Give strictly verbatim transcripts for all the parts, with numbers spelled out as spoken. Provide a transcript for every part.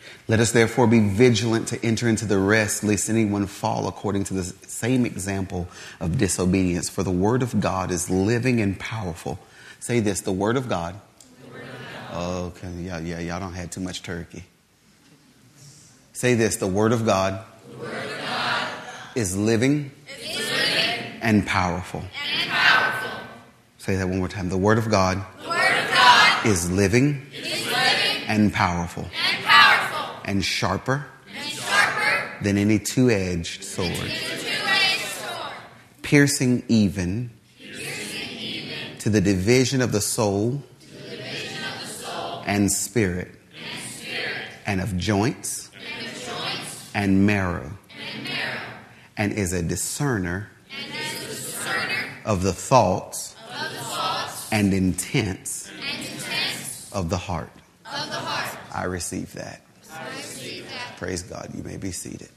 Let us therefore be vigilant to enter into the rest, lest anyone fall according to the same example of disobedience. For the word of God is living and powerful. Say this, the word of God. The word of God. Oh, okay, yeah, yeah, y'all don't have too much turkey. Say this, the word of God, the word of God is living, is living and powerful. And powerful. Say that one more time. The word of God, the word of God is living, is living and powerful. And powerful. And sharper, and sharper than any two-edged sword. Two-edged sword. Piercing even, piercing even to the division of the soul, to the division of the soul and spirit, and spirit and of joints, and, of joints and, marrow, and marrow, and is a discerner, and is a discerner of the thoughts, of the thoughts and intents, and intents of the heart. Of the heart. I receive that. I receive that. Praise God. You may be seated.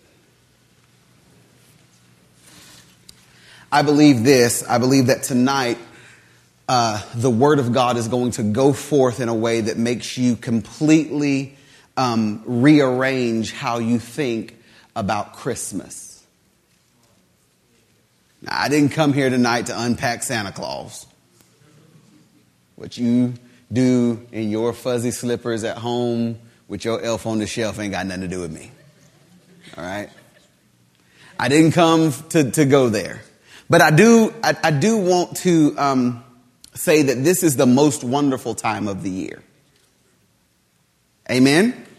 I believe this. I believe that tonight uh, the Word of God is going to go forth in a way that makes you completely um, rearrange how you think about Christmas. Now, I didn't come here tonight to unpack Santa Claus. What you do in your fuzzy slippers at home with your elf on the shelf ain't got nothing to do with me. All right? I didn't come to, to go there. But I do I, I do want to um, say that this is the most wonderful time of the year. Amen? Amen?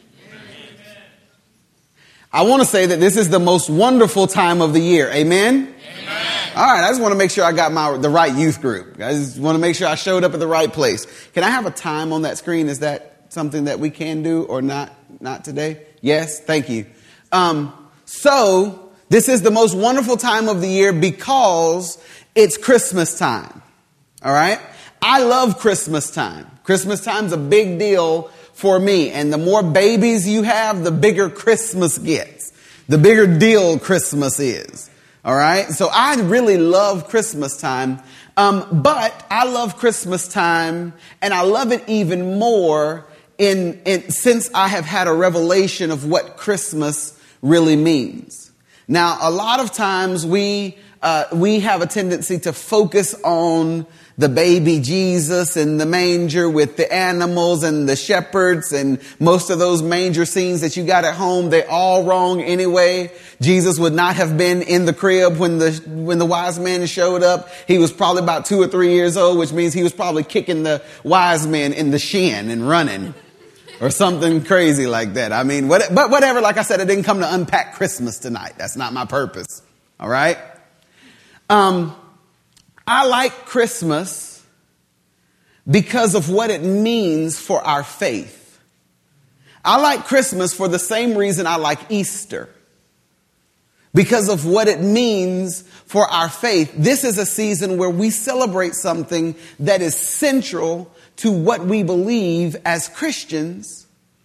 I want to say that this is the most wonderful time of the year. Amen? Amen. All right, I just want to make sure I got my the right youth group. I just want to make sure I showed up at the right place. Can I have a time on that screen? Is that something that we can do or not? Not today? Yes, thank you. Um, so, this is the most wonderful time of the year because it's Christmas time. All right? I love Christmas time. Christmas time's a big deal for me. And the more babies you have, the bigger Christmas gets. The bigger deal Christmas is. All right. So I really love Christmas time. Um, but I love Christmas time and I love it even more in, in since I have had a revelation of what Christmas really means. Now, a lot of times we uh, we have a tendency to focus on the baby Jesus and the manger with the animals and the shepherds, and most of those manger scenes that you got at home, they're all wrong anyway. Jesus would not have been in the crib when the when the wise men showed up. He was probably about two or three years old, which means he was probably kicking the wise men in the shin and running. Or something crazy like that. I mean, what, but whatever, like I said, I didn't come to unpack Christmas tonight. That's not my purpose. All right? Um, I like Christmas because of what it means for our faith. I like Christmas for the same reason I like Easter. Because of what it means for our faith. This is a season where we celebrate something that is central to what we believe as Christians.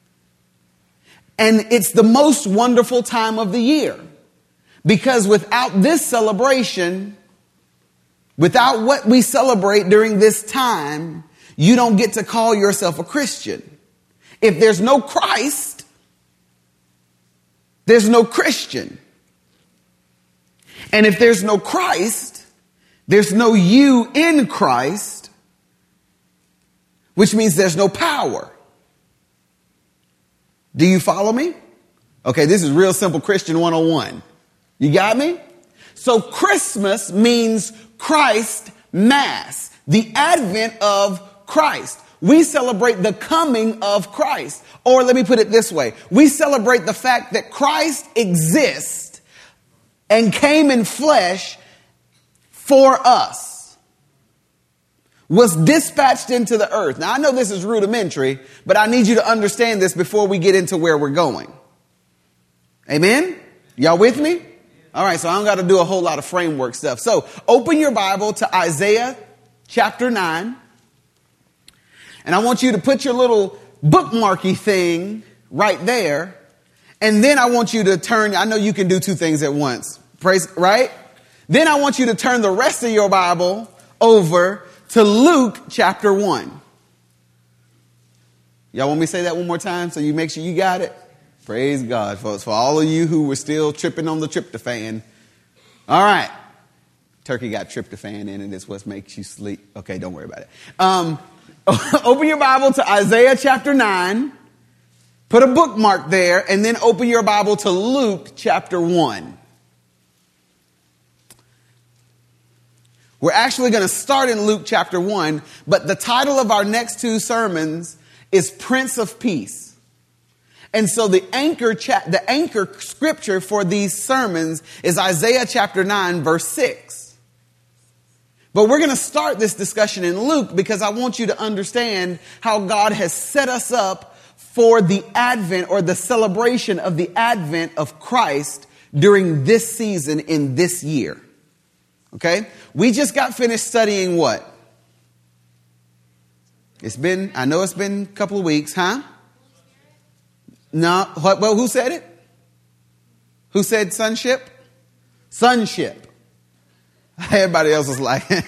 And it's the most wonderful time of the year. Because without this celebration, without what we celebrate during this time, you don't get to call yourself a Christian. If there's no Christ, there's no Christian. And if there's no Christ, there's no you in Christ. Which means there's no power. Do you follow me? Okay, this is real simple Christian one oh one. You got me? So Christmas means Christ Mass, the advent of Christ. We celebrate the coming of Christ. Or let me put it this way. We celebrate the fact that Christ exists and came in flesh for us. Was dispatched into the earth. Now, I know this is rudimentary, but I need you to understand this before we get into where we're going. Amen? Y'all with me? All right, so I don't got to do a whole lot of framework stuff. So, open your Bible to Isaiah chapter nine. And I want you to put your little bookmarky thing right there. And then I want you to turn, I know you can do two things at once. Praise, right? Then I want you to turn the rest of your Bible over to Luke chapter one. Y'all want me to say that one more time so you make sure you got it? Praise God, folks. For all of you who were still tripping on the tryptophan. All right. Turkey got tryptophan in it. It's what makes you sleep. Okay, don't worry about it. Um, open your Bible to Isaiah chapter nine. Put a bookmark there, and then open your Bible to Luke chapter one. We're actually going to start in Luke chapter one, but the title of our next two sermons is Prince of Peace. And so the anchor cha- the anchor scripture for these sermons is Isaiah chapter nine, verse six. But we're going to start this discussion in Luke because I want you to understand how God has set us up for the advent or the celebration of the advent of Christ during this season in this year. Okay? We just got finished studying what? It's been, I know it's been a couple of weeks, huh? No, what, well, who said it? Who said sonship? Sonship. Everybody else was like, he's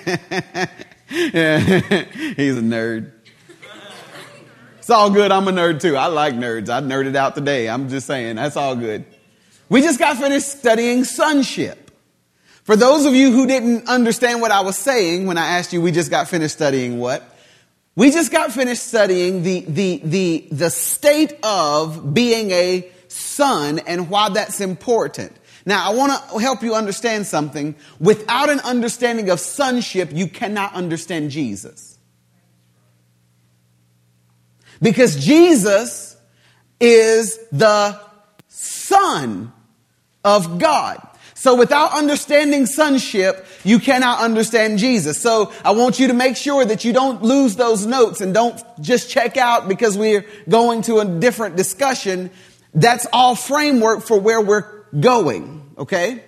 a nerd. It's all good. I'm a nerd too. I like nerds. I nerded out today. I'm just saying, that's all good. We just got finished studying sonship. For those of you who didn't understand what I was saying when I asked you, we just got finished studying what? We just got finished studying the, the, the, the state of being a son and why that's important. Now, I want to help you understand something. Without an understanding of sonship, you cannot understand Jesus. Because Jesus is the Son of God. So without understanding sonship, you cannot understand Jesus. So I want you to make sure that you don't lose those notes and don't just check out because we're going to a different discussion. That's all framework for where we're going, okay?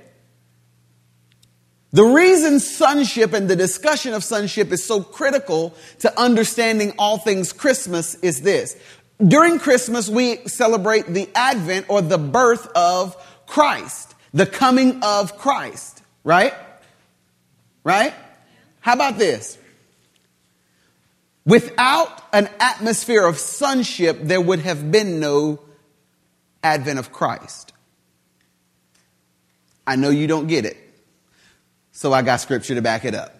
The reason sonship and the discussion of sonship is so critical to understanding all things Christmas is this. During Christmas, we celebrate the advent or the birth of Christ, the coming of Christ, right? Right? How about this? Without an atmosphere of sonship, there would have been no advent of Christ. I know you don't get it. So I got scripture to back it up.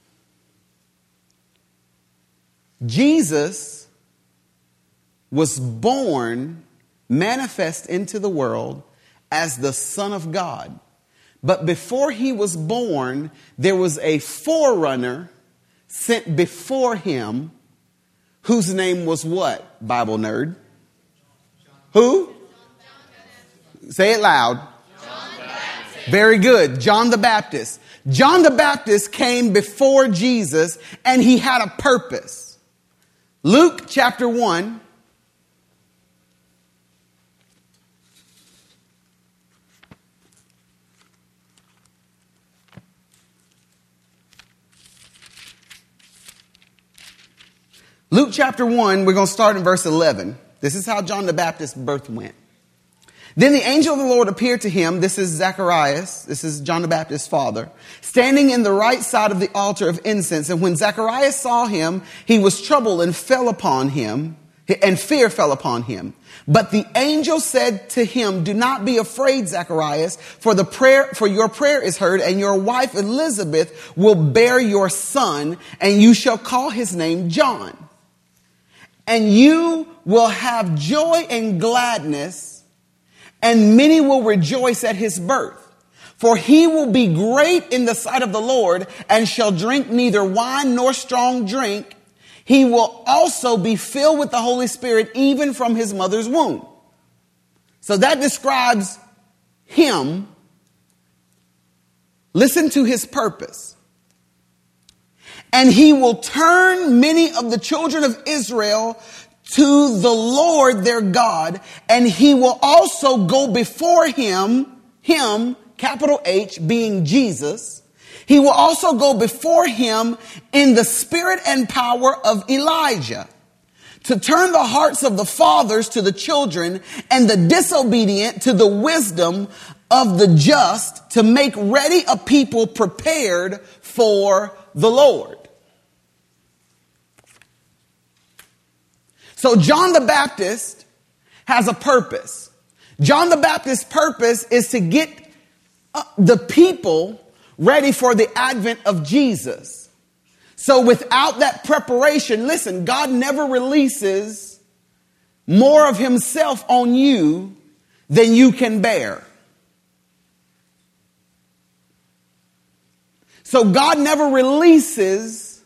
Jesus was born, manifest into the world as the Son of God. But before he was born, there was a forerunner sent before him whose name was what, Bible nerd? Who? Say it loud. Very good. John the Baptist. John the Baptist came before Jesus and he had a purpose. Luke chapter one. Luke chapter one, we're going to start in verse eleven. This is how John the Baptist's birth went. Then the angel of the Lord appeared to him. This is Zacharias. This is John the Baptist's father, standing in the right side of the altar of incense. And when Zacharias saw him, he was troubled and fell upon him, and fear fell upon him. But the angel said to him, "Do not be afraid, Zacharias, for the prayer, for your prayer is heard, and your wife Elizabeth will bear your son, and you shall call his name John. And you will have joy and gladness, and many will rejoice at his birth. For he will be great in the sight of the Lord, and shall drink neither wine nor strong drink. He will also be filled with the Holy Spirit even from his mother's womb." So that describes him. Listen to his purpose. "And he will turn many of the children of Israel to the Lord their God, and he will also go before him," him, capital H, being Jesus. "He will also go before him in the spirit and power of Elijah, to turn the hearts of the fathers to the children and the disobedient to the wisdom of the just, to make ready a people prepared for the Lord." So John the Baptist has a purpose. John the Baptist's purpose is to get uh, the people ready for the advent of Jesus. So without that preparation, listen, God never releases more of himself on you than you can bear. So God never releases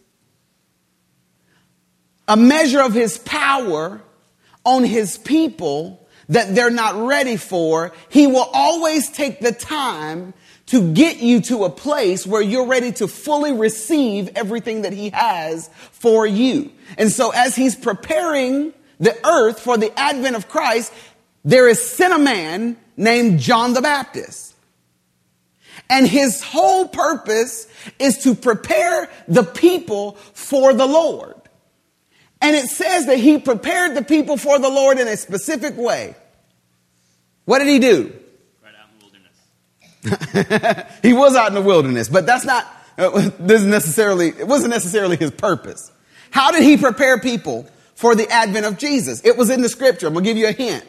a measure of his power on his people that they're not ready for. He will always take the time to get you to a place where you're ready to fully receive everything that he has for you. And so as he's preparing the earth for the advent of Christ, there is sent a man named John the Baptist. And his whole purpose is to prepare the people for the Lord. And it says that he prepared the people for the Lord in a specific way. What did he do? Right out in the wilderness. He was out in the wilderness, but that's not, uh, this is necessarily, it wasn't necessarily his purpose. How did he prepare people for the advent of Jesus? It was in the scripture. I'm going to give you a hint.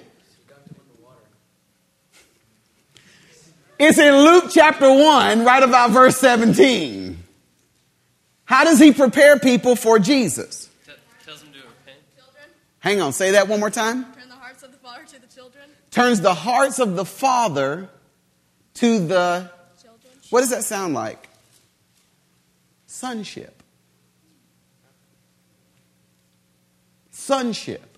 It's in Luke chapter one, right about verse seventeen. How does he prepare people for Jesus? T- tells them to repent. Children, Hang on, say that one more time. turn the hearts of the father to the children. Turns the hearts of the father to the, Children. what does that sound like? Sonship. Sonship.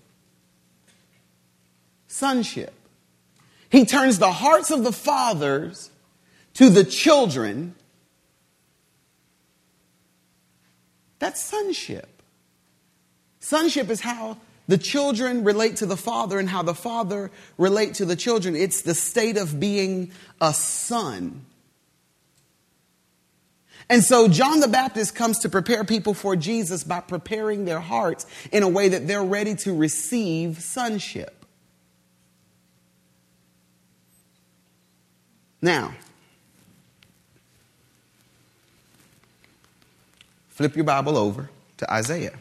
Sonship. He turns the hearts of the fathers to the children. That's sonship. Sonship is how the children relate to the father and how the father relate to the children. It's the state of being a son. And so John the Baptist comes to prepare people for Jesus by preparing their hearts in a way that they're ready to receive sonship. Now, flip your Bible over to Isaiah.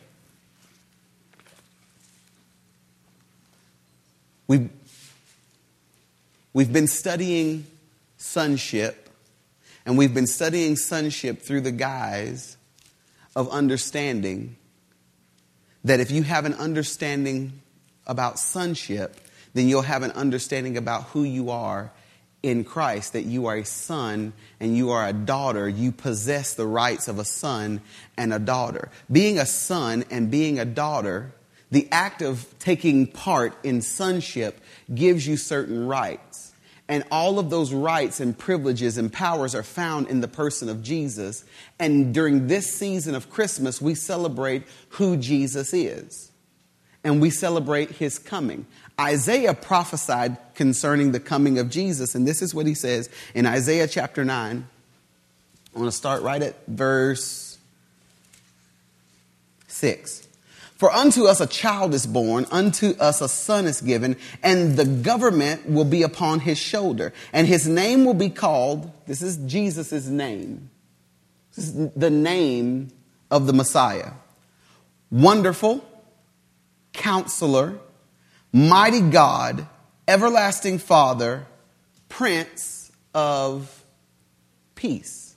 We've, we've been studying sonship, and we've been studying sonship through the guise of understanding that if you have an understanding about sonship, then you'll have an understanding about who you are in Christ, that you are a son and you are a daughter. You possess the rights of a son and a daughter. Being a son and being a daughter, the act of taking part in sonship gives you certain rights. And all of those rights and privileges and powers are found in the person of Jesus. And during this season of Christmas, we celebrate who Jesus is. And we celebrate his coming. Isaiah prophesied concerning the coming of Jesus. And this is what he says in Isaiah chapter nine. I want to start right at verse six. For unto us a child is born, unto us a son is given, and the government will be upon his shoulder. And his name will be called, this is Jesus' name. This is the name of the Messiah. Wonderful, Counselor, Mighty God, Everlasting Father, Prince of Peace.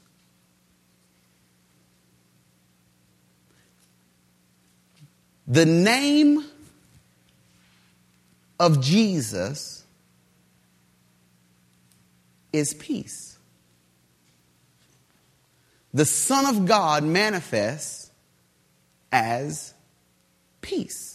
The name of Jesus is peace. The Son of God manifests as peace.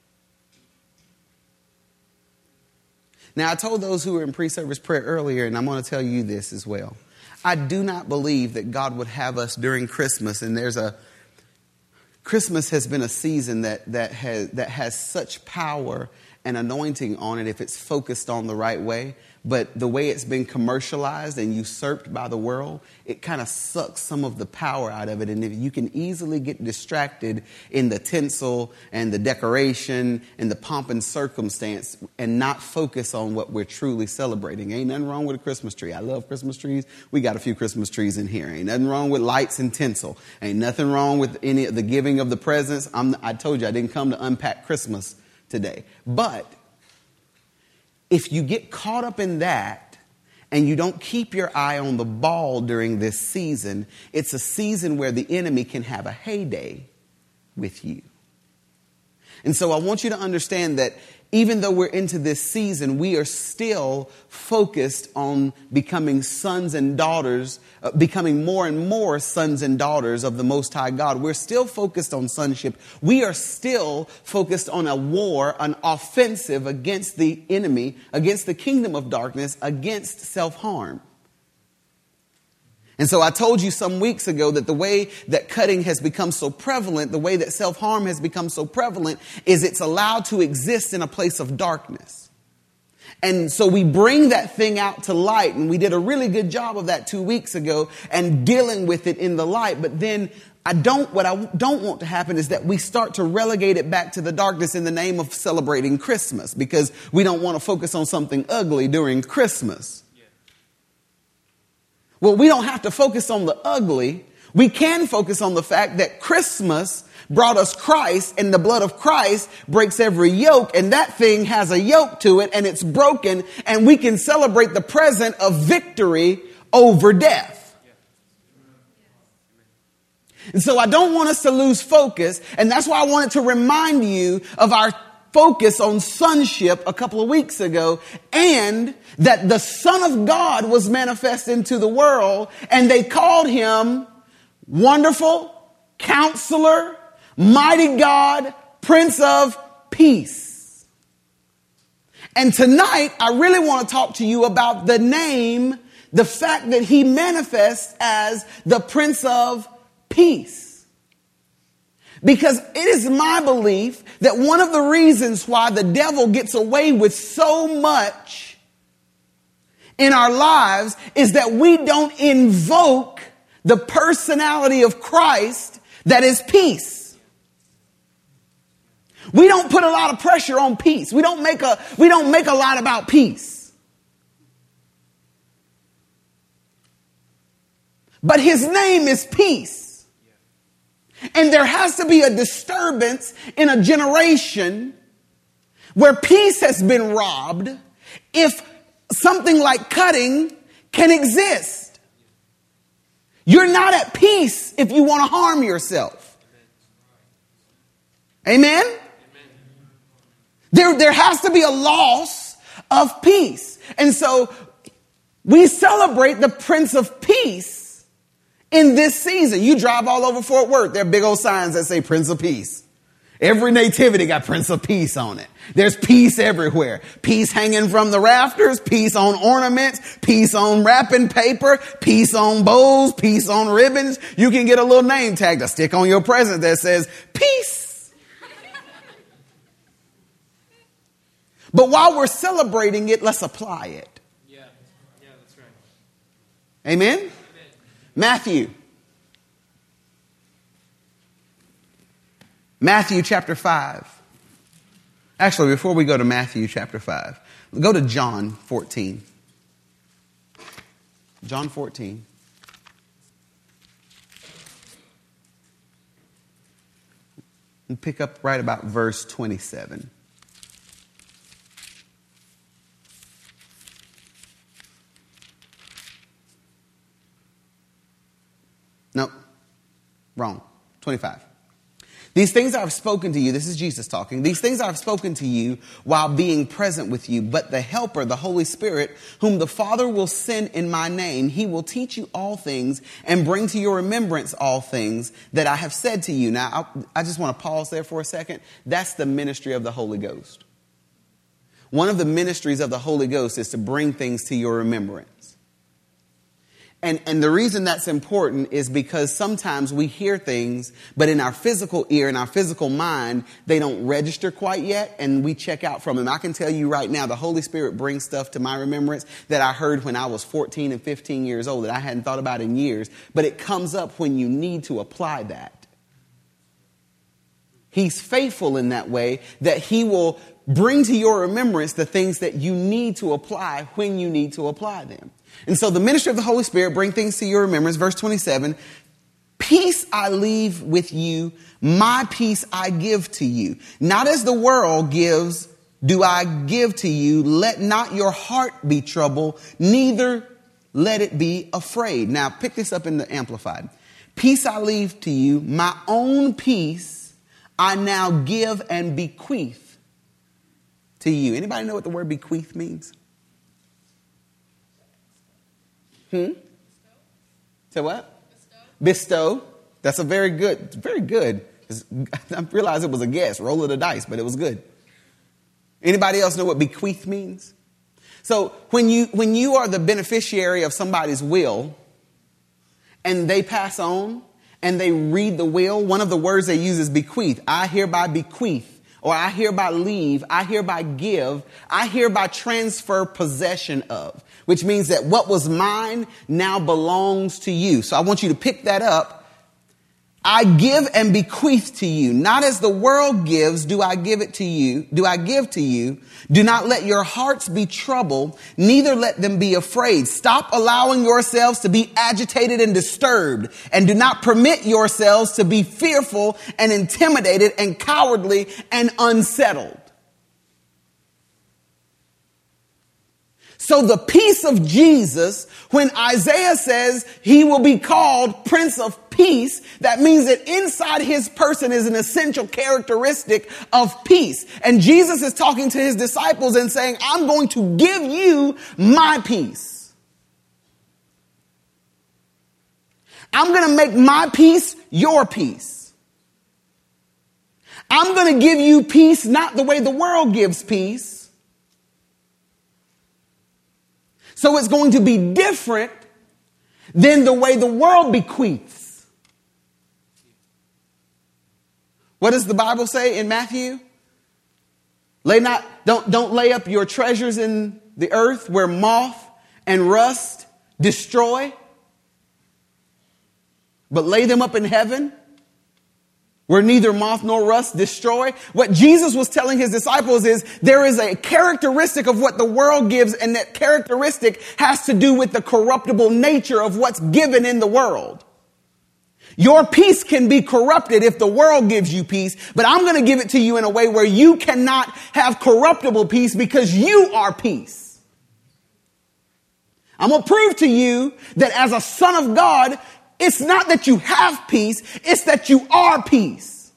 Now, I told those who were in pre-service prayer earlier, and I'm going to tell you this as well. I do not believe that God would have us during Christmas, and there's a Christmas has been a season that that has that has such power and anointing on it if it's focused on the right way. But the way it's been commercialized and usurped by the world, it kind of sucks some of the power out of it. And if you can easily get distracted in the tinsel and the decoration and the pomp and circumstance and not focus on what we're truly celebrating. Ain't nothing wrong with a Christmas tree. I love Christmas trees. We got a few Christmas trees in here. Ain't nothing wrong with lights and tinsel. Ain't nothing wrong with any of the giving of the presents. I'm, I told you I didn't come to unpack Christmas today. But if you get caught up in that and you don't keep your eye on the ball during this season, it's a season where the enemy can have a heyday with you. And so I want you to understand that even though we're into this season, we are still focused on becoming sons and daughters, uh, becoming more and more sons and daughters of the Most High God. We're still focused on sonship. We are still focused on a war, an offensive against the enemy, against the kingdom of darkness, against self-harm. And so I told you some weeks ago that the way that cutting has become so prevalent, the way that self-harm has become so prevalent, is it's allowed to exist in a place of darkness. And so we bring that thing out to light, and we did a really good job of that two weeks ago and dealing with it in the light. But then I don't, what I don't want to happen is that we start to relegate it back to the darkness in the name of celebrating Christmas, because we don't want to focus on something ugly during Christmas. Well, we don't have to focus on the ugly. We can focus on the fact that Christmas brought us Christ, and the blood of Christ breaks every yoke, and that thing has a yoke to it, and it's broken, and we can celebrate the present of victory over death. And so I don't want us to lose focus, and that's why I wanted to remind you of our focus on sonship a couple of weeks ago, and that the Son of God was manifest into the world, and they called him Wonderful, Counselor, Mighty God, Prince of Peace. And tonight, I really want to talk to you about the name, the fact that he manifests as the Prince of Peace. Because it is my belief that one of the reasons why the devil gets away with so much in our lives is that we don't invoke the personality of Christ that is peace. We don't put a lot of pressure on peace. We don't make a, we don't make a lot about peace. But his name is peace. And there has to be a disturbance in a generation where peace has been robbed if something like cutting can exist. You're not at peace if you want to harm yourself. Amen? Amen. There, there has to be a loss of peace. And so we celebrate the Prince of Peace in this season. You drive all over Fort Worth, there are big old signs that say Prince of Peace. Every nativity got Prince of Peace on it. There's peace everywhere. Peace hanging from the rafters, peace on ornaments, peace on wrapping paper, peace on bows, peace on ribbons. You can get a little name tag to stick on your present that says peace. But while we're celebrating it, let's apply it. Yeah, yeah, that's right. Amen? Matthew. Matthew chapter five. Actually, before we go to Matthew chapter five, go to John fourteen. John fourteen. And pick up right about verse twenty-seven. No, wrong. twenty-five. These things I have spoken to you, this is Jesus talking, these things I have spoken to you while being present with you, but the Helper, the Holy Spirit, whom the Father will send in my name, he will teach you all things and bring to your remembrance all things that I have said to you. Now, I, I just want to pause there for a second. That's the ministry of the Holy Ghost. One of the ministries of the Holy Ghost is to bring things to your remembrance. And, and the reason that's important is because sometimes we hear things, but in our physical ear, in our physical mind, they don't register quite yet, and we check out from them. I can tell you right now, the Holy Spirit brings stuff to my remembrance that I heard when I was fourteen and fifteen years old that I hadn't thought about in years, but it comes up when you need to apply that. He's faithful in that way that he will bring to your remembrance the things that you need to apply when you need to apply them. And so the ministry of the Holy Spirit bring things to your remembrance. Verse twenty-seven, peace I leave with you, my peace I give to you. Not as the world gives, do I give to you. Let not your heart be troubled, neither let it be afraid. Now pick this up in the Amplified. Peace I leave to you, my own peace I now give and bequeath to you. Anybody know what the word bequeath means? Hmm? Say what? Bestow. Bestow. That's a very good, very good. I realized it was a guess, roll of the dice, but it was good. Anybody else know what bequeath means? So when you when you are the beneficiary of somebody's will and they pass on and they read the will, one of the words they use is bequeath. I hereby bequeath, or I hereby leave, I hereby give, I hereby transfer possession of, which means that what was mine now belongs to you. So I want you to pick that up. I give and bequeath to you, not as the world gives, do I give it to you, do I give to you. Do not let your hearts be troubled, neither let them be afraid. Stop allowing yourselves to be agitated and disturbed, and do not permit yourselves to be fearful and intimidated and cowardly and unsettled. So the peace of Jesus, when Isaiah says he will be called Prince of Peace, that means that inside his person is an essential characteristic of peace. And Jesus is talking to his disciples and saying, I'm going to give you my peace. I'm going to make my peace your peace. I'm going to give you peace not the way the world gives peace. So it's going to be different than the way the world bequeaths. What does the Bible say in Matthew? Lay not, don't, don't lay up your treasures in the earth where moth and rust destroy, but lay them up in heaven where neither moth nor rust destroy. What Jesus was telling his disciples is there is a characteristic of what the world gives, and that characteristic has to do with the corruptible nature of what's given in the world. Your peace can be corrupted if the world gives you peace, but I'm going to give it to you in a way where you cannot have corruptible peace because you are peace. I'm going to prove to you that as a son of God, it's not that you have peace, it's that you are peace.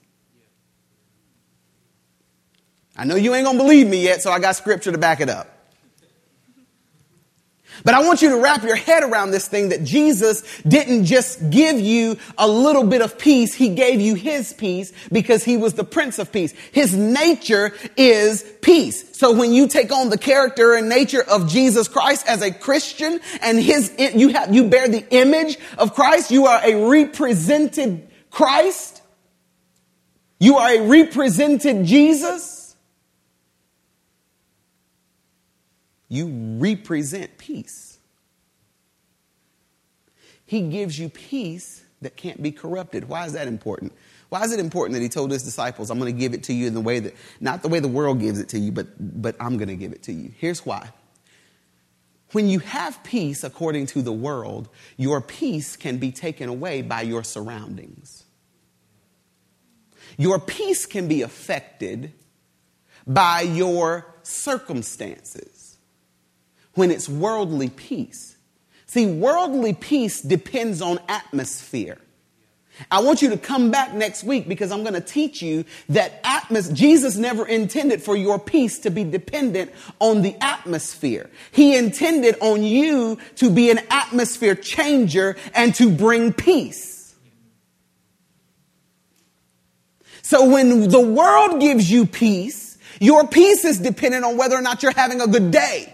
I know you ain't going to believe me yet, so I got scripture to back it up. But I want you to wrap your head around this thing that Jesus didn't just give you a little bit of peace. He gave you his peace because he was the Prince of Peace. His nature is peace. So when you take on the character and nature of Jesus Christ as a Christian, and his, you have, you bear the image of Christ, you are a represented Christ. You are a represented Jesus. You represent peace. He gives you peace that can't be corrupted. Why is that important? Why is it important that he told his disciples, I'm going to give it to you in the way that, not the way the world gives it to you, but, but I'm going to give it to you. Here's why. When you have peace according to the world, your peace can be taken away by your surroundings. Your peace can be affected by your circumstances. When it's worldly peace. See, worldly peace depends on atmosphere. I want you to come back next week because I'm going to teach you that atmos- Jesus never intended for your peace to be dependent on the atmosphere. He intended on you to be an atmosphere changer and to bring peace. So when the world gives you peace, your peace is dependent on whether or not you're having a good day.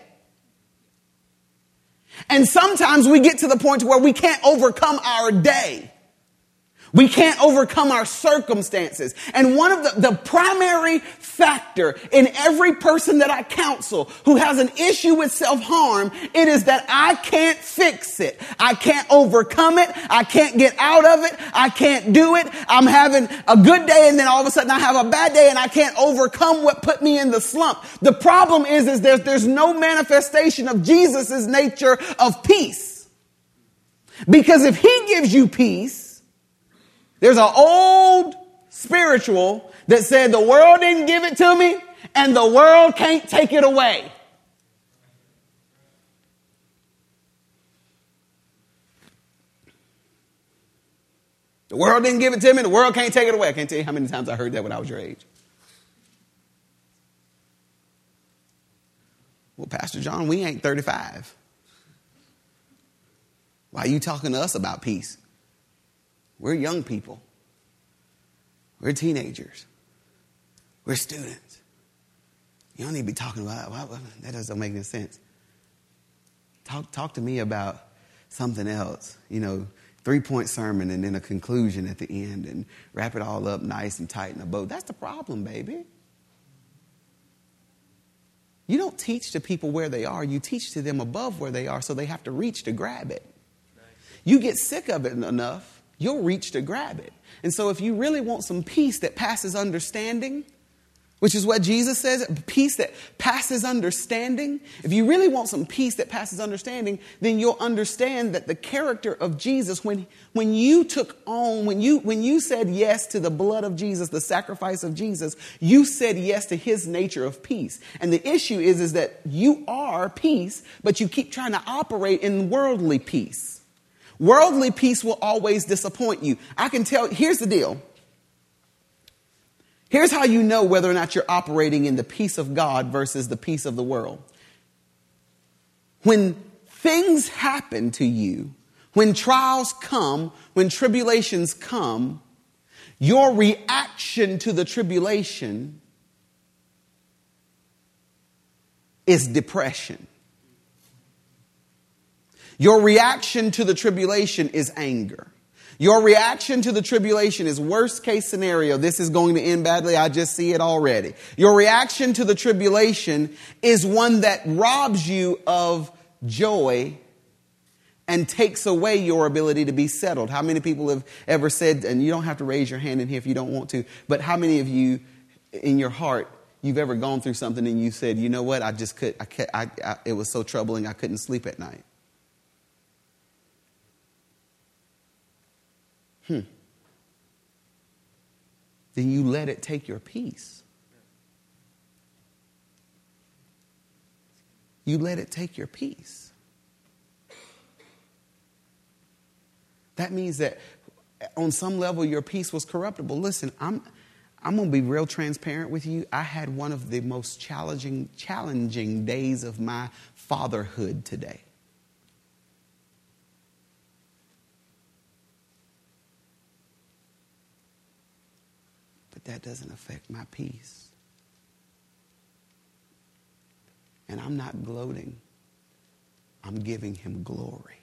And sometimes we get to the point where we can't overcome our day. We can't overcome our circumstances. And one of the, the primary factor in every person that I counsel who has an issue with self-harm, it is that I can't fix it. I can't overcome it. I can't get out of it. I can't do it. I'm having a good day and then all of a sudden I have a bad day and I can't overcome what put me in the slump. The problem is, is there's, there's no manifestation of Jesus' nature of peace. Because if he gives you peace, there's an old spiritual that said the world didn't give it to me and the world can't take it away. The world didn't give it to me. The world can't take it away. I can't tell you how many times I heard that when I was your age. Well, Pastor John, we ain't thirty-five. Why are you talking to us about peace? We're young people. We're teenagers. We're students. You don't need to be talking about well, that. Doesn't make any sense. Talk, talk to me about something else. You know, three-point sermon and then a conclusion at the end and wrap it all up nice and tight in a bow. That's the problem, baby. You don't teach to people where they are. You teach to them above where they are, so they have to reach to grab it. You get sick of it enough, you'll reach to grab it. And so if you really want some peace that passes understanding, which is what Jesus says, peace that passes understanding. If you really want some peace that passes understanding, then you'll understand that the character of Jesus, when, when you took on, when you, when you said yes to the blood of Jesus, the sacrifice of Jesus, you said yes to his nature of peace. And the issue is, is that you are peace, but you keep trying to operate in worldly peace. Worldly peace will always disappoint you. I can tell, here's the deal. Here's how you know whether or not you're operating in the peace of God versus the peace of the world. When things happen to you, when trials come, when tribulations come, your reaction to the tribulation is depression. Your reaction to the tribulation is anger. Your reaction to the tribulation is worst case scenario. This is going to end badly. I just see it already. Your reaction to the tribulation is one that robs you of joy and takes away your ability to be settled. How many people have ever said, and you don't have to raise your hand in here if you don't want to, but how many of you in your heart, you've ever gone through something and you said, you know what, I just could, I, I, I it was so troubling I couldn't sleep at night. Hmm. Then you let it take your peace. You let it take your peace. That means that on some level your peace was corruptible. Listen, I'm I'm going to be real transparent with you. I had one of the most challenging challenging days of my fatherhood today. That doesn't affect my peace. And I'm not gloating. I'm giving him glory.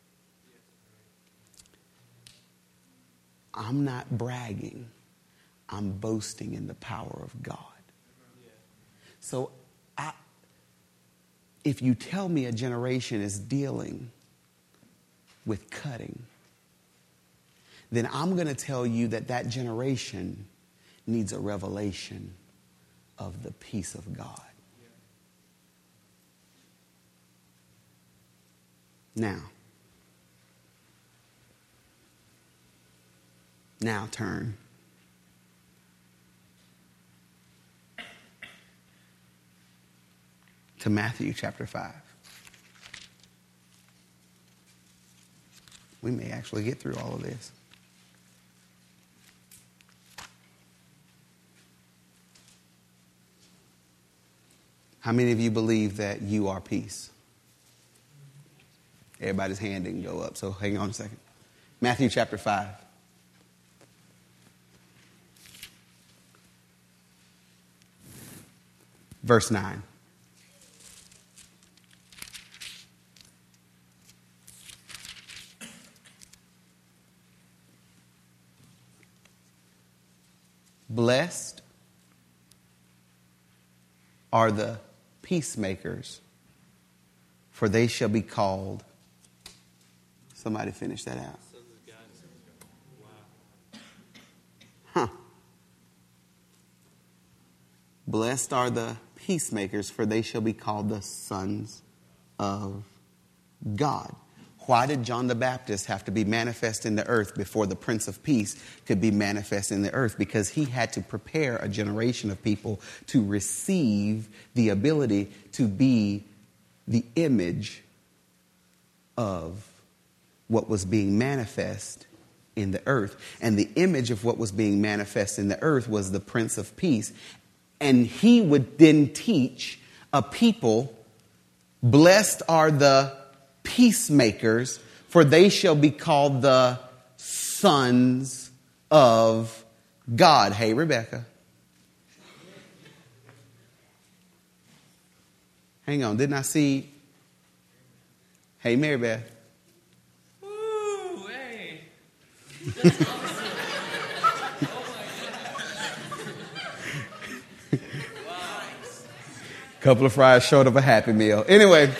I'm not bragging. I'm boasting in the power of God. So I, if you tell me a generation is dealing with cutting, then I'm going to tell you that that generation needs a revelation of the peace of God. Now, now turn to Matthew chapter five. We may actually get through all of this. How many of you believe that you are peace? Everybody's hand didn't go up, so hang on a second. Matthew chapter five. Verse nine. Blessed are the peacemakers, for they shall be called. Somebody finish that out. Huh. Blessed are the peacemakers, for they shall be called the sons of God. Why did John the Baptist have to be manifest in the earth before the Prince of Peace could be manifest in the earth? Because he had to prepare a generation of people to receive the ability to be the image of what was being manifest in the earth. And the image of what was being manifest in the earth was the Prince of Peace. And he would then teach a people, blessed are the peacemakers, for they shall be called the sons of God. Hey, Rebecca. Hang on, didn't I see? Hey, Mary Beth. Woo, hey. Couple of fries short of a Happy Meal. Anyway,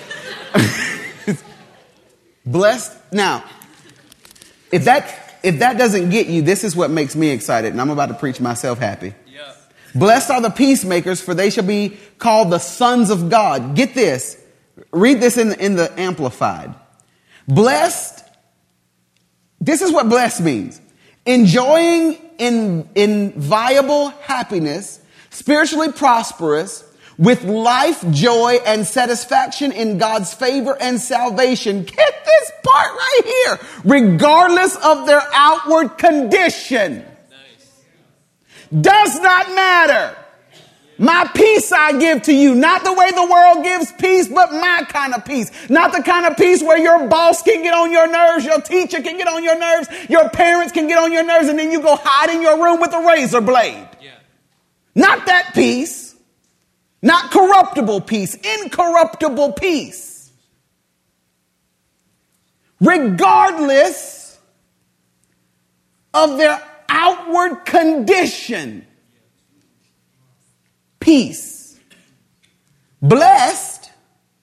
blessed. Now, if that if that doesn't get you, this is what makes me excited, and I'm about to preach myself happy. Yeah. Blessed are the peacemakers, for they shall be called the sons of God. Get this. Read this in the, in the Amplified. Blessed. This is what blessed means. Enjoying in inviolable happiness, spiritually prosperous, with life, joy, and satisfaction in God's favor and salvation. Get this part right here. Regardless of their outward condition. Nice. Does not matter. My peace I give to you. Not the way the world gives peace, but my kind of peace. Not the kind of peace where your boss can get on your nerves, your teacher can get on your nerves, your parents can get on your nerves, and then you go hide in your room with a razor blade. Yeah. Not that peace. Not corruptible peace, incorruptible peace. Regardless of their outward condition. Peace. Blessed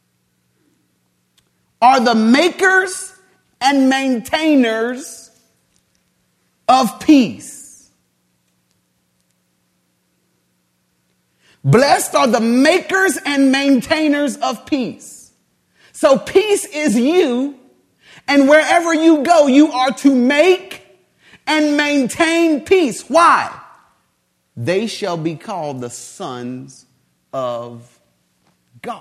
are the makers and maintainers of peace. Blessed are the makers and maintainers of peace. So peace is you, and wherever you go, you are to make and maintain peace. Why? They shall be called the sons of God.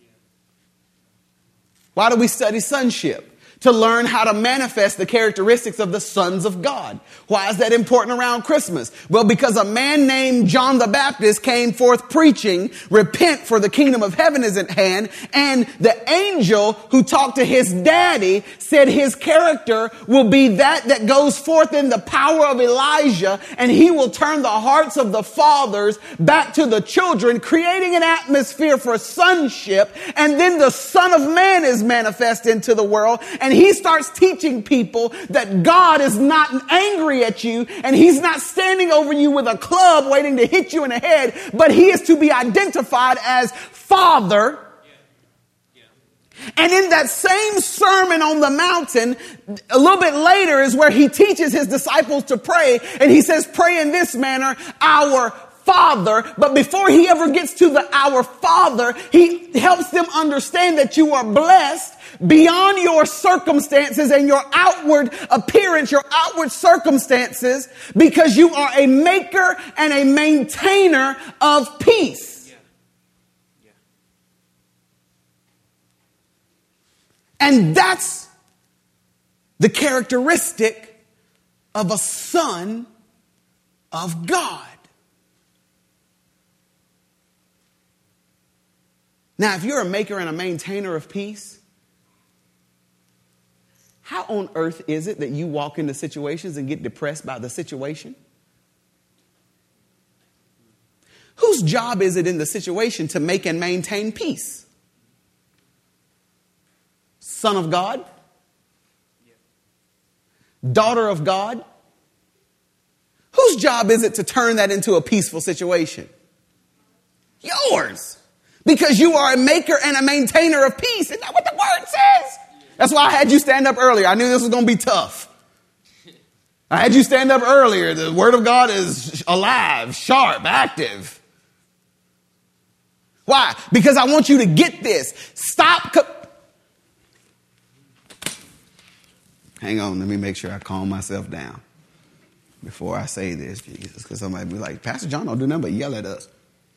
Why do we study sonship? To learn how to manifest the characteristics of the sons of God. Why is that important around Christmas? Well, because a man named John the Baptist came forth preaching, repent for the kingdom of heaven is at hand. And the angel who talked to his daddy said his character will be that that goes forth in the power of Elijah, and he will turn the hearts of the fathers back to the children, creating an atmosphere for sonship. And then the Son of Man is manifest into the world, and he starts teaching people that God is not angry at you, and he's not standing over you with a club waiting to hit you in the head, but he is to be identified as Father. Yeah. Yeah. And in that same Sermon on the Mountain, a little bit later is where he teaches his disciples to pray, and he says, pray in this manner, our Father. But before he ever gets to the our Father, he helps them understand that you are blessed beyond your circumstances and your outward appearance, your outward circumstances, because you are a maker and a maintainer of peace. Yeah. Yeah. And that's the characteristic of a son of God. Now, if you're a maker and a maintainer of peace, how on earth is it that you walk into situations and get depressed by the situation? Whose job is it in the situation to make and maintain peace? Son of God? Daughter of God? Whose job is it to turn that into a peaceful situation? Yours. Because you are a maker and a maintainer of peace. Isn't that what the word says? That's why I had you stand up earlier. I knew this was going to be tough. I had you stand up earlier. The word of God is alive, sharp, active. Why? Because I want you to get this. Stop. Co- Hang on, let me make sure I calm myself down before I say this, Jesus, because somebody be like, Pastor John don't do nothing but yell at us.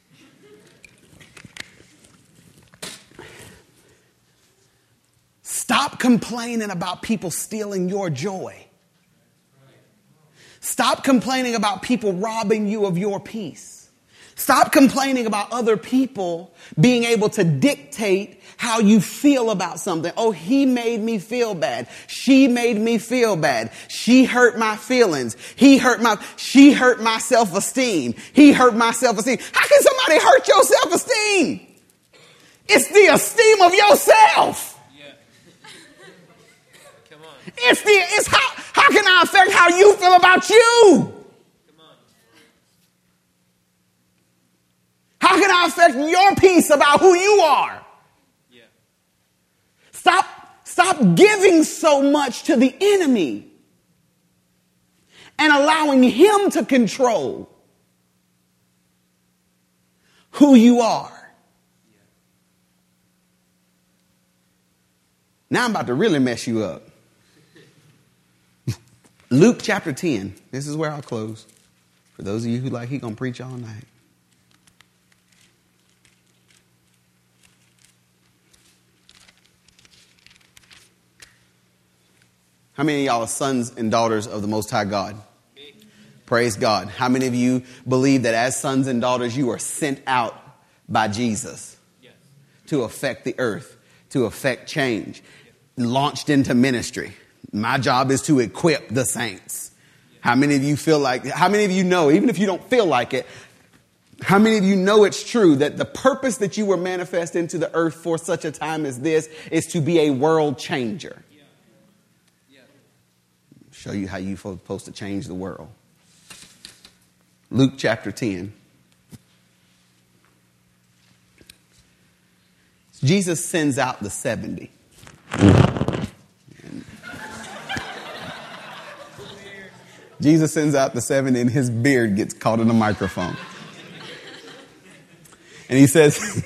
Stop complaining about people stealing your joy. Stop complaining about people robbing you of your peace. Stop complaining about other people being able to dictate how you feel about something. Oh, he made me feel bad. She made me feel bad. She hurt my feelings. He hurt my, she hurt my self-esteem. He hurt my self-esteem. How can somebody hurt your self-esteem? It's the esteem of yourself. Yeah. Come on. It's the, it's how, how can I affect how you feel about you? How can I affect your peace about who you are? Yeah. Stop, stop giving so much to the enemy and allowing him to control who you are. Yeah. Now I'm about to really mess you up. Luke chapter ten. This is where I'll close. For those of you who like, he gonna preach all night. How many of y'all are sons and daughters of the Most High God? Me. Praise God. How many of you believe that as sons and daughters, you are sent out by Jesus Yes. to affect the earth, to affect change, launched into ministry? My job is to equip the saints. How many of you feel like, how many of you know, even if you don't feel like it, how many of you know it's true that the purpose that you were manifest into the earth for such a time as this is to be a world changer? Show you how you're supposed to change the world. Luke chapter ten. Jesus sends out the seventy. And Jesus sends out the seventy and his beard gets caught in the microphone. And he says,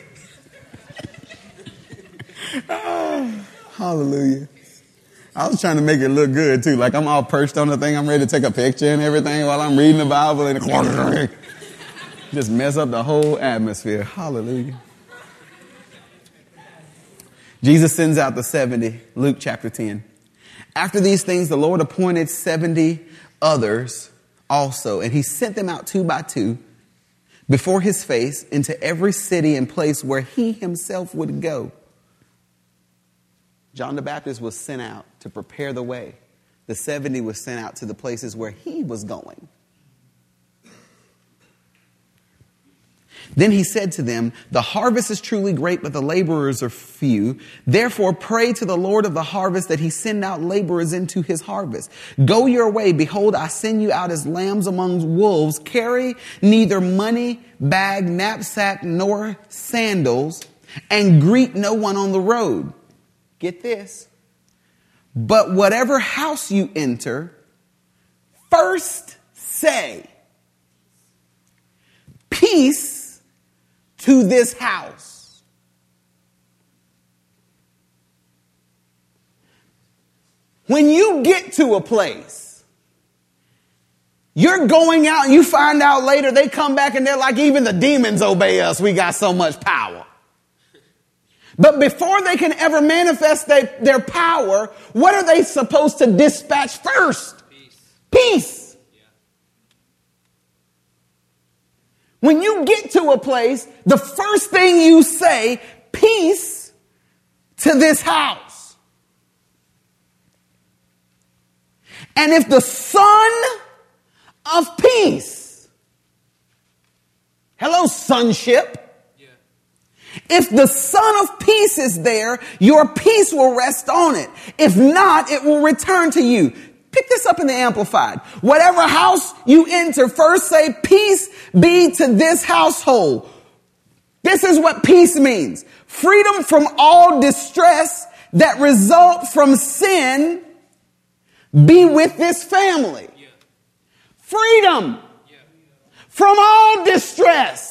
oh, hallelujah. I was trying to make it look good, too. Like I'm all perched on the thing. I'm ready to take a picture and everything while I'm reading the Bible. And just mess up the whole atmosphere. Hallelujah. Jesus sends out the seventy, Luke chapter ten. After these things, the Lord appointed seventy others also. And he sent them out two by two before his face into every city and place where he himself would go. John the Baptist was sent out to prepare the way. The seventy was sent out to the places where he was going. Then he said to them, the harvest is truly great, but the laborers are few. Therefore, pray to the Lord of the harvest that he send out laborers into his harvest. Go your way. Behold, I send you out as lambs among wolves. Carry neither money, bag, knapsack, nor sandals, and greet no one on the road. Get this. But whatever house you enter, first say, peace to this house. When you get to a place, you're going out and you find out later they come back and they're like, even the demons obey us. We got so much power. But before they can ever manifest they, their power, what are they supposed to dispatch first? Peace. Peace. Yeah. When you get to a place, the first thing you say, peace to this house. And if the Son of Peace, hello, sonship. If the Son of Peace is there, your peace will rest on it. If not, it will return to you. Pick this up in the Amplified. Whatever house you enter, first say, peace be to this household. This is what peace means. Freedom from all distress that result from sin be with this family. Yeah. Freedom Yeah. from all distress.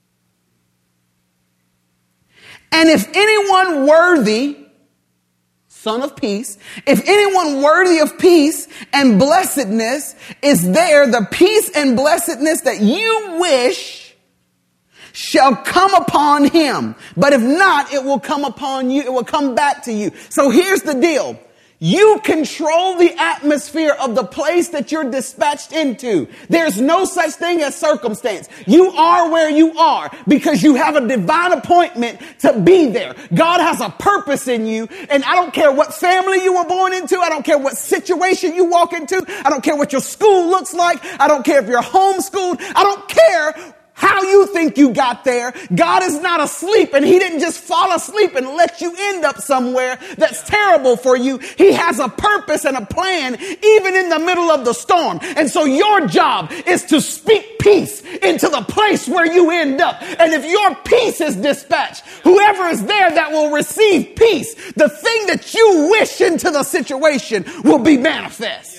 And if anyone worthy Son of peace. If anyone worthy of peace and blessedness is there, the peace and blessedness that you wish shall come upon him. But if not, it will come upon you. It will come back to you. So here's the deal. You control the atmosphere of the place that you're dispatched into. There's no such thing as circumstance. You are where you are because you have a divine appointment to be there. God has a purpose in you. And I don't care what family you were born into. I don't care what situation you walk into. I don't care what your school looks like. I don't care if you're homeschooled. I don't care how you think you got there. God is not asleep, and he didn't just fall asleep and let you end up somewhere that's terrible for you. He has a purpose and a plan even in the middle of the storm. And so your job is to speak peace into the place where you end up. And if your peace is dispatched, whoever is there that will receive peace, the thing that you wish into the situation will be manifest.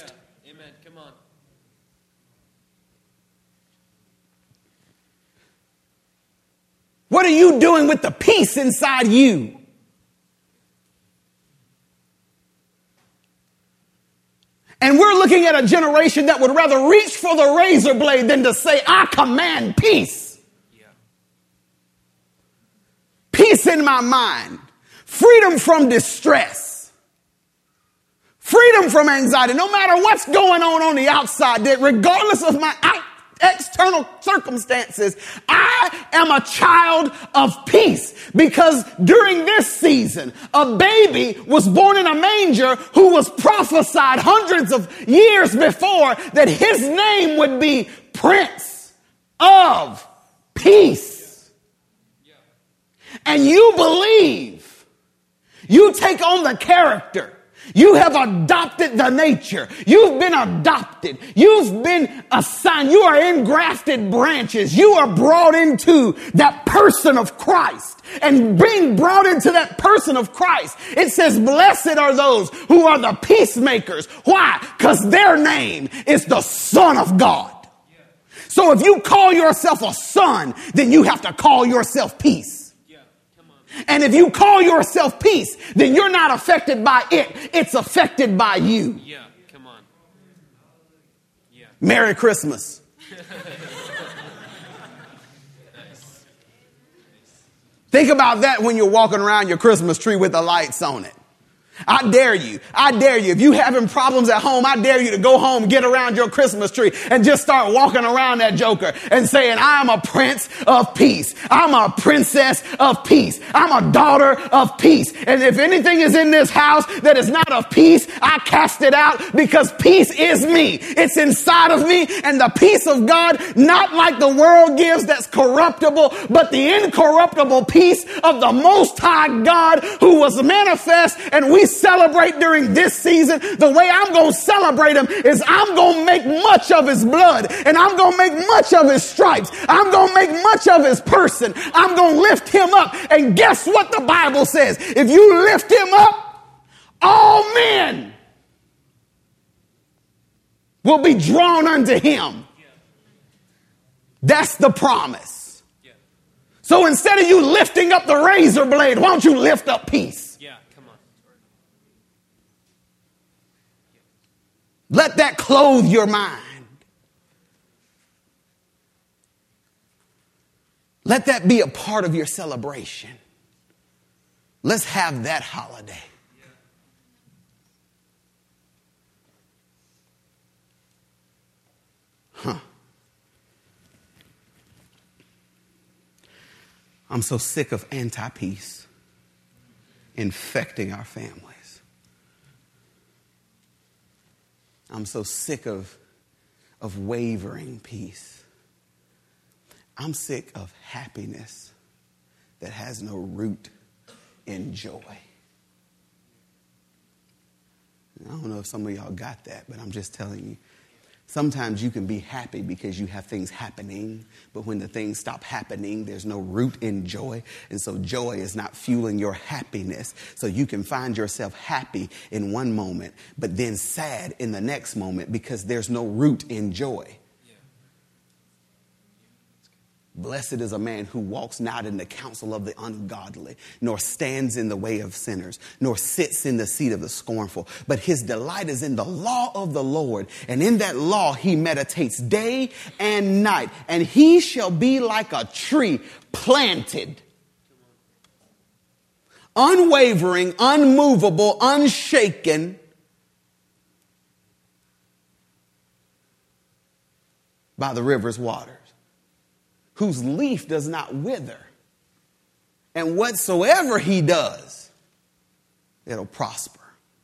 What are you doing with the peace inside you? And we're looking at a generation that would rather reach for the razor blade than to say, I command peace. Yeah. Peace in my mind. Freedom from distress. Freedom from anxiety. No matter what's going on on the outside, that regardless of my out external circumstances, I am a child of peace, because during this season, a baby was born in a manger who was prophesied hundreds of years before that his name would be Prince of Peace. And you believe, you take on the character. You have adopted the nature. You've been adopted. You've been assigned. You are engrafted branches. You are brought into that person of Christ. And being brought into that person of Christ, it says, blessed are those who are the peacemakers. Why? Because their name is the Son of God. So if you call yourself a son, then you have to call yourself peace. And if you call yourself peace, then you're not affected by it. It's affected by you. Yeah, come on. Yeah. Merry Christmas. Nice. Think about that when you're walking around your Christmas tree with the lights on it. I dare you. I dare you. If you having problems at home, I dare you to go home, get around your Christmas tree and just start walking around that joker and saying, I'm a prince of peace. I'm a princess of peace. I'm a daughter of peace. And if anything is in this house that is not of peace, I cast it out, because peace is me. It's inside of me, and the peace of God, not like the world gives, that's corruptible, but the incorruptible peace of the Most High God, who was manifest and we celebrate during this season. The way I'm going to celebrate him is I'm going to make much of his blood, and I'm going to make much of his stripes. I'm going to make much of his person. I'm going to lift him up. And guess what the Bible says? If you lift him up, all men will be drawn unto him. That's the promise. So instead of you lifting up the razor blade, why don't you lift up peace? Let that clothe your mind. Let that be a part of your celebration. Let's have that holiday. Huh. I'm so sick of anti-peace infecting our families. I'm so sick of, of wavering peace. I'm sick of happiness that has no root in joy. I don't know if some of y'all got that, but I'm just telling you. Sometimes you can be happy because you have things happening, but when the things stop happening, there's no root in joy. And so joy is not fueling your happiness. So you can find yourself happy in one moment, but then sad in the next moment because there's no root in joy. Blessed is a man who walks not in the counsel of the ungodly, nor stands in the way of sinners, nor sits in the seat of the scornful. But his delight is in the law of the Lord, and in that law he meditates day and night. And he shall be like a tree planted, unwavering, unmovable, unshaken by the river's waters, whose leaf does not wither, and whatsoever he does, it'll prosper.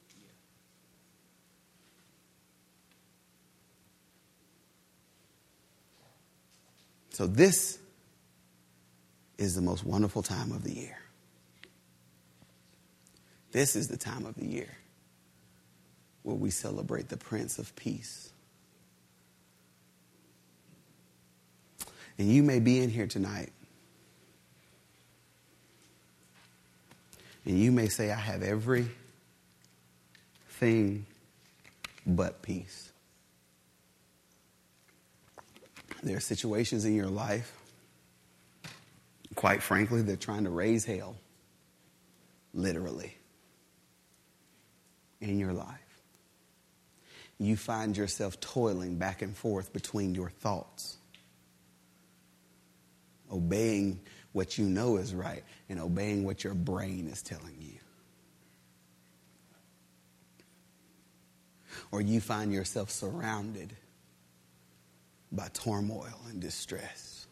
So this is the most wonderful time of the year. This is the time of the year where we celebrate the Prince of Peace. And you may be in here tonight, and you may say, I have everything but peace. There are situations in your life, quite frankly, they're trying to raise hell, literally, in your life. You find yourself toiling back and forth between your thoughts, obeying what you know is right and obeying what your brain is telling you. Or you find yourself surrounded by turmoil and distress.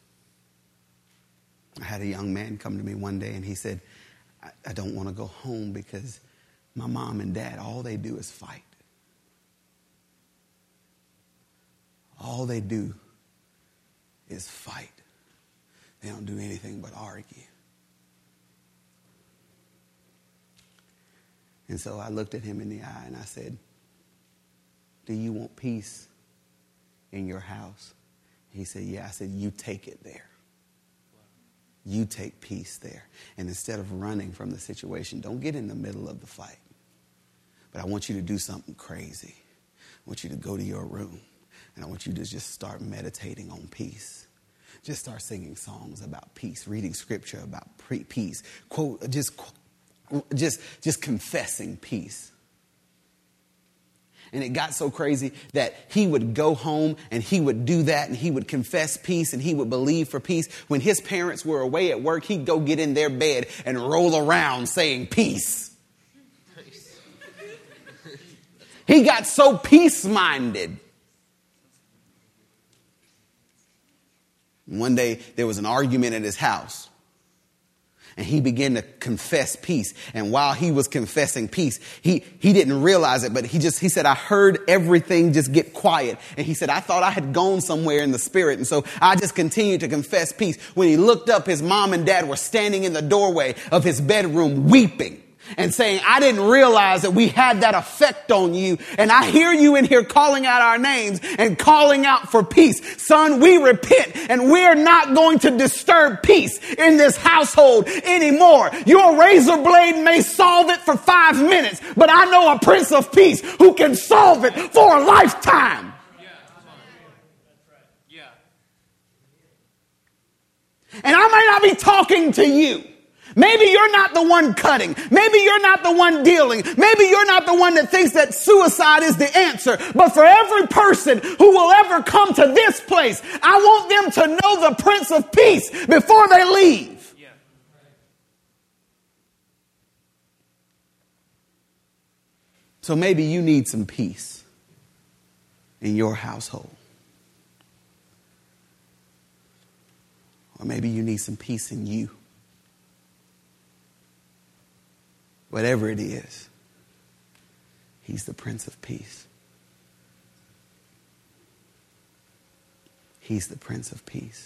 I had a young man come to me one day and he said, I, I don't want to go home because my mom and dad, all they do is fight. All they do is fight. They don't do anything but argue. And so I looked at him in the eye and I said, do you want peace in your house? He said, yeah. I said, you take it there. You take peace there. And instead of running from the situation, don't get in the middle of the fight. But I want you to do something crazy. I want you to go to your room and I want you to just start meditating on peace. Just start singing songs about peace, reading scripture about pre- peace, quote, just, just, just confessing peace. And it got so crazy that he would go home and he would do that and he would confess peace and he would believe for peace. When his parents were away at work, he'd go get in their bed and roll around saying peace. Nice. He got so peace-minded. One day there was an argument at his house and he began to confess peace. And while he was confessing peace, he, he didn't realize it, but he just, he said, I heard everything just get quiet. And he said, I thought I had gone somewhere in the spirit. And so I just continued to confess peace. When he looked up, his mom and dad were standing in the doorway of his bedroom weeping and saying, I didn't realize that we had that effect on you. And I hear you in here calling out our names and calling out for peace. Son, we repent and we're not going to disturb peace in this household anymore. Your razor blade may solve it for five minutes, but I know a Prince of Peace who can solve it for a lifetime. Yeah, come on. That's right. Yeah. And I might not be talking to you. Maybe you're not the one cutting. Maybe you're not the one dealing. Maybe you're not the one that thinks that suicide is the answer. But for every person who will ever come to this place, I want them to know the Prince of Peace before they leave. Yeah. So maybe you need some peace in your household. Or maybe you need some peace in you. Whatever it is, he's the Prince of Peace. He's the Prince of Peace.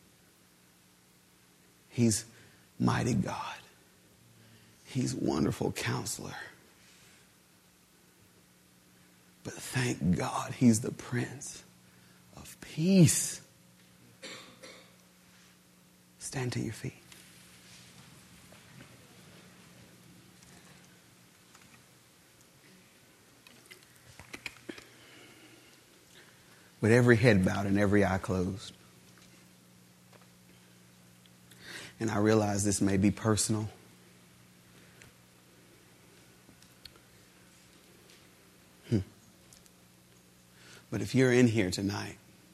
He's mighty God. He's wonderful counselor. But thank God he's the Prince of Peace. Stand to your feet. With every head bowed and every eye closed, And I realize this may be personal. Hmm. But if you're in here tonight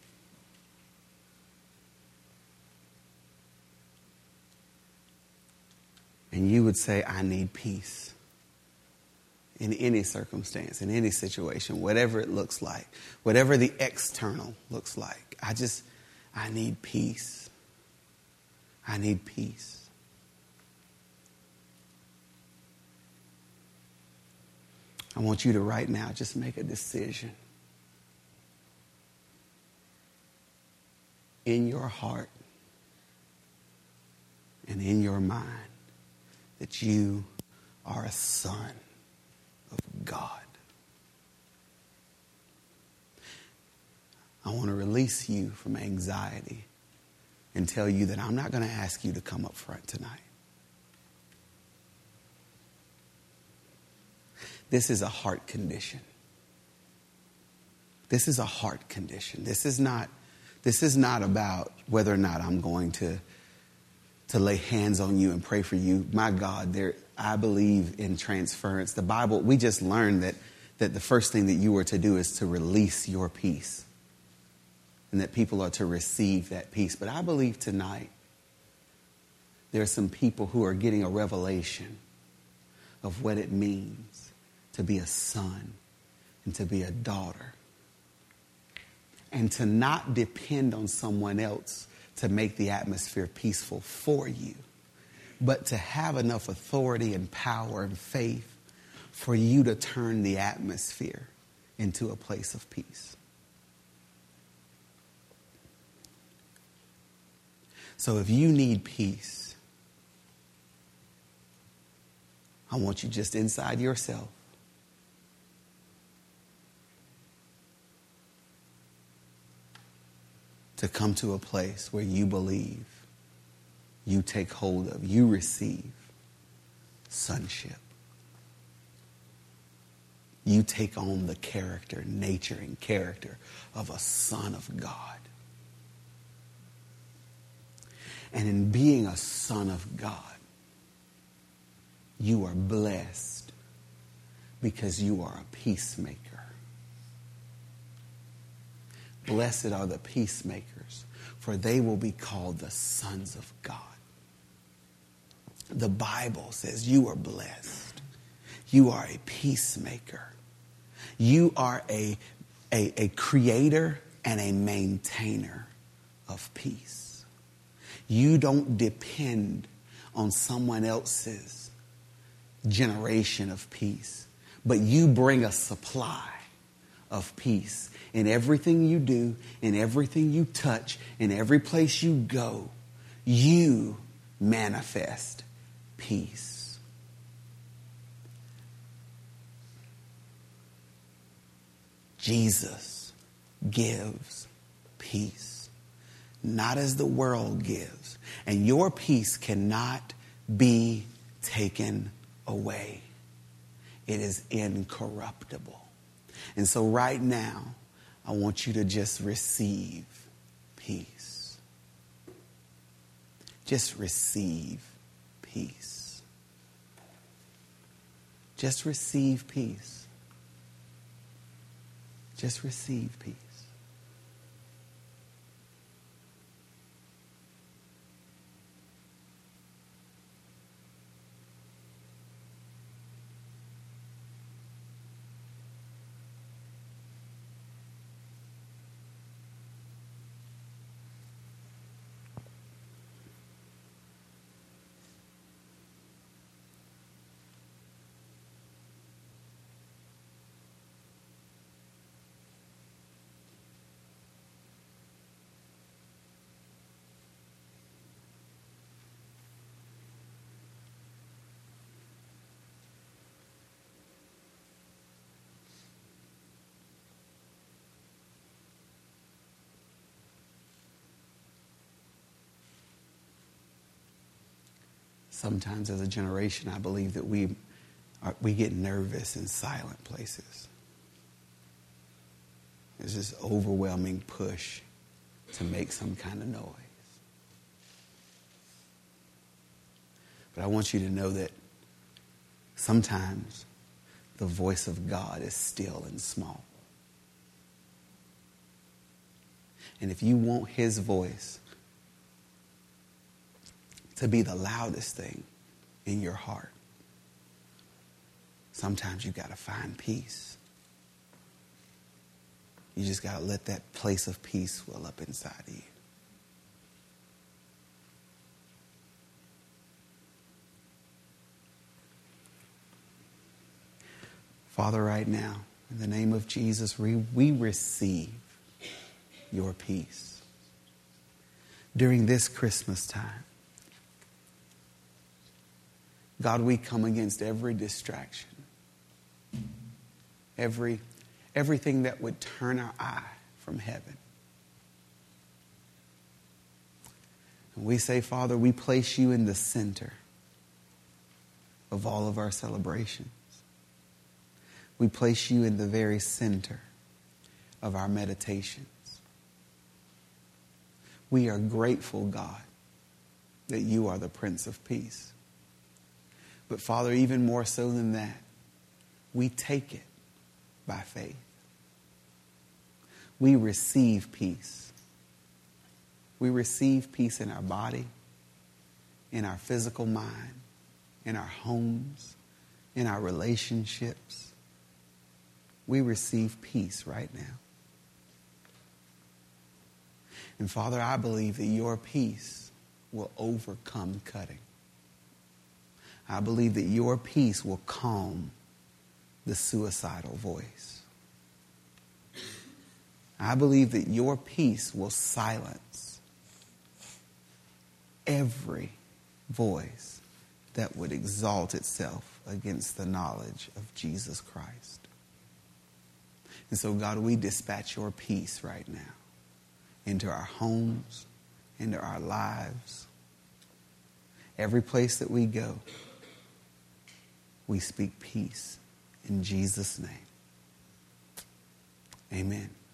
and you would say, I need peace in any circumstance, in any situation, whatever it looks like, whatever the external looks like, I just, I need peace. I need peace. I want you to right now just make a decision in your heart and in your mind that you are a son of God. I want to release you from anxiety and tell you that I'm not going to ask you to come up front tonight. This is a heart condition. This is a heart condition. This is not, this is not about whether or not I'm going to, to lay hands on you and pray for you. My God, there, I believe in transference. The Bible, we just learned that, that the first thing that you were to do is to release your peace. And that people are to receive that peace. But I believe tonight there are some people who are getting a revelation of what it means to be a son and to be a daughter. And to not depend on someone else to make the atmosphere peaceful for you, but to have enough authority and power and faith for you to turn the atmosphere into a place of peace. So if you need peace, I want you just inside yourself to come to a place where you believe, you take hold of, you receive sonship. You take on the character, nature, and character of a son of God. And in being a son of God, you are blessed because you are a peacemaker. Blessed are the peacemakers, for they will be called the sons of God. The Bible says you are blessed. You are a peacemaker. You are a, a, a creator and a maintainer of peace. You don't depend on someone else's generation of peace, but you bring a supply of peace in everything you do, in everything you touch, in every place you go. You manifest peace. Jesus gives peace, not as the world gives. And your peace cannot be taken away. It is incorruptible. And so right now, I want you to just receive peace. Just receive peace. Just receive peace. Just receive peace. Sometimes as a generation, I believe that we are, we get nervous in silent places. There's this overwhelming push to make some kind of noise. But I want you to know that sometimes the voice of God is still and small. And if you want his voice to be the loudest thing in your heart, sometimes you got to find peace. You just got to let that place of peace well up inside of you. Father, right now, in the name of Jesus, we, we receive your peace during this Christmas time. God, we come against every distraction, every everything that would turn our eye from heaven. And we say, Father, we place you in the center of all of our celebrations. We place you in the very center of our meditations. We are grateful, God, that you are the Prince of Peace. But Father, even more so than that, we take it by faith. We receive peace. We receive peace in our body, in our physical mind, in our homes, in our relationships. We receive peace right now. And Father, I believe that your peace will overcome cutting. I believe that your peace will calm the suicidal voice. I believe that your peace will silence every voice that would exalt itself against the knowledge of Jesus Christ. And so, God, we dispatch your peace right now into our homes, into our lives. Every place that we go, we speak peace in Jesus' name. Amen.